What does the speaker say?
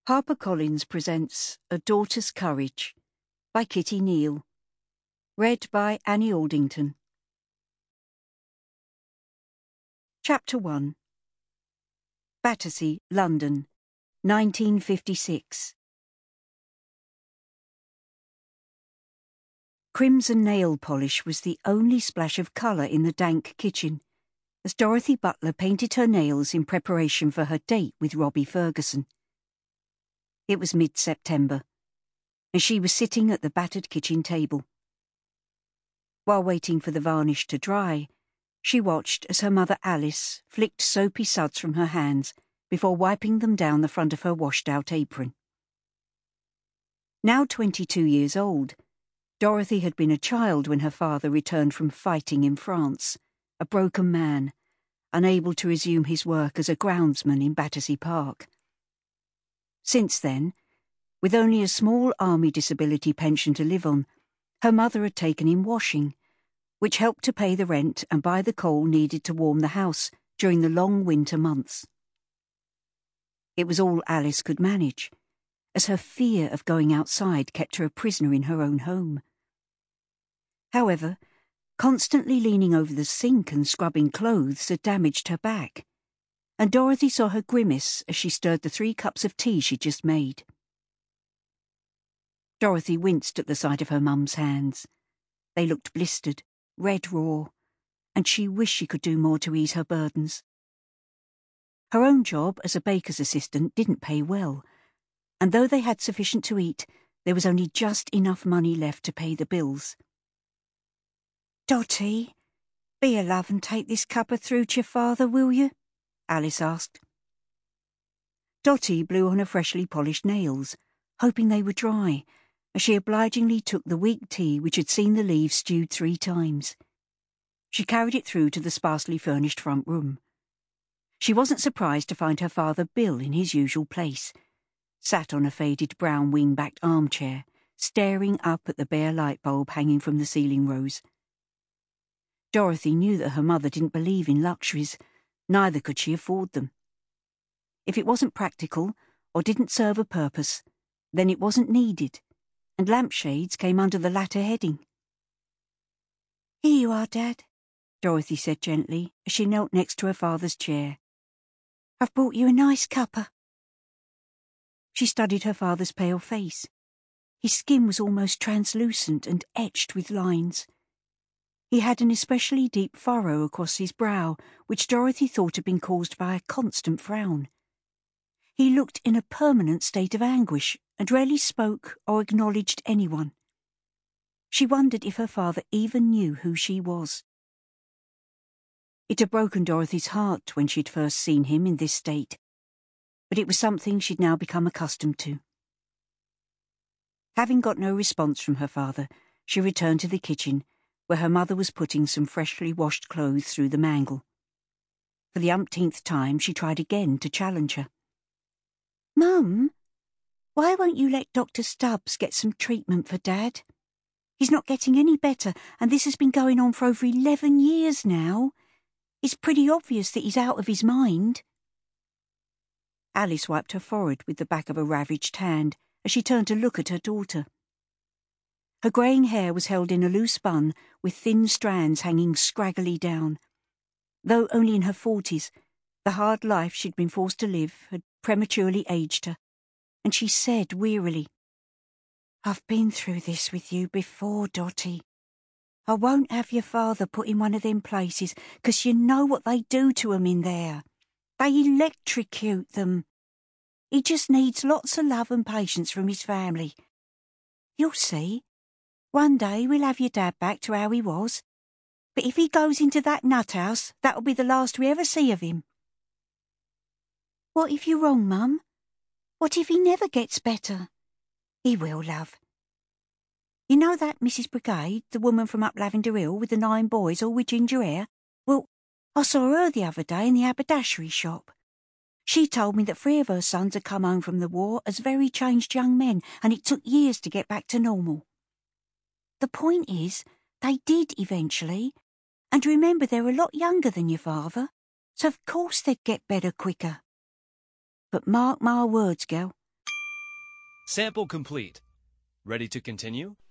HarperCollins presents A Daughter's Courage by Kitty Neal. Read by Annie Aldington. Chapter 1. Battersea, London, 1956. Crimson nail polish was the only splash of colour in the dank kitchen, as Dorothy Butler painted her nails in preparation for her date with Robbie Ferguson. It was mid-September, and she was sitting at the battered kitchen table. While waiting for the varnish to dry, she watched as her mother Alice flicked soapy suds from her hands before wiping them down the front of her washed-out apron. Now 22 years old, Dorothy had been a child when her father returned from fighting in France, a broken man, unable to resume his work as a groundsman in Battersea Park. Since then, with only a small army disability pension to live on, her mother had taken in washing, which helped to pay the rent and buy the coal needed to warm the house during the long winter months. It was all Alice could manage, as her fear of going outside kept her a prisoner in her own home. However, constantly leaning over the sink and scrubbing clothes had damaged her back, and Dorothy saw her grimace as she stirred the 3 cups of tea she'd just made. Dorothy winced at the sight of her mum's hands. They looked blistered, red raw, and she wished she could do more to ease her burdens. Her own job as a baker's assistant didn't pay well, and though they had sufficient to eat, there was only just enough money left to pay the bills. "Dotty, be a love and take this cuppa through to your father, will you?" Alice asked. Dotty blew on her freshly polished nails, hoping they were dry, as she obligingly took the weak tea which had seen the leaves stewed 3 times. She carried it through to the sparsely furnished front room. She wasn't surprised to find her father Bill in his usual place, sat on a faded brown wing-backed armchair, staring up at the bare light bulb hanging from the ceiling rose. Dorothy knew that her mother didn't believe in luxuries, neither could she afford them. If it wasn't practical, or didn't serve a purpose, then it wasn't needed, and lampshades came under the latter heading. "Here you are, Dad," Dorothy said gently, as she knelt next to her father's chair. "I've brought you a nice cuppa." She studied her father's pale face. His skin was almost translucent and etched with lines. He had an especially deep furrow across his brow, which Dorothy thought had been caused by a constant frown. He looked in a permanent state of anguish, and rarely spoke or acknowledged anyone. She wondered if her father even knew who she was. It had broken Dorothy's heart when she'd first seen him in this state, but it was something she'd now become accustomed to. Having got no response from her father, she returned to the kitchen, where her mother was putting some freshly washed clothes through the mangle. For the umpteenth time she tried again to challenge her. "Mum, why won't you let Dr. Stubbs get some treatment for Dad? He's not getting any better, and this has been going on for over 11 years now. It's pretty obvious that he's out of his mind." Alice wiped her forehead with the back of a ravaged hand as she turned to look at her daughter. Her greying hair was held in a loose bun with thin strands hanging scraggily down. Though only in her 40s, the hard life she'd been forced to live had prematurely aged her, and she said wearily, "I've been through this with you before, Dotty. I won't have your father put in one of them places, 'cause you know what they do to 'em in there. They electrocute them. He just needs lots of love and patience from his family. You'll see. One day we'll have your Dad back to how he was. But if he goes into that nut house, that'll be the last we ever see of him." "What if you're wrong, Mum? What if he never gets better?" "He will, love. You know that Mrs. Brigade, the woman from up Lavender Hill with the 9 boys all with ginger hair? Well, I saw her the other day in the haberdashery shop. She told me that 3 of her sons had come home from the war as very changed young men, and it took years to get back to normal. The point is, they did eventually, and remember they're a lot younger than your father, so of course they'd get better quicker. But mark my words, girl, Sample complete. Ready to continue?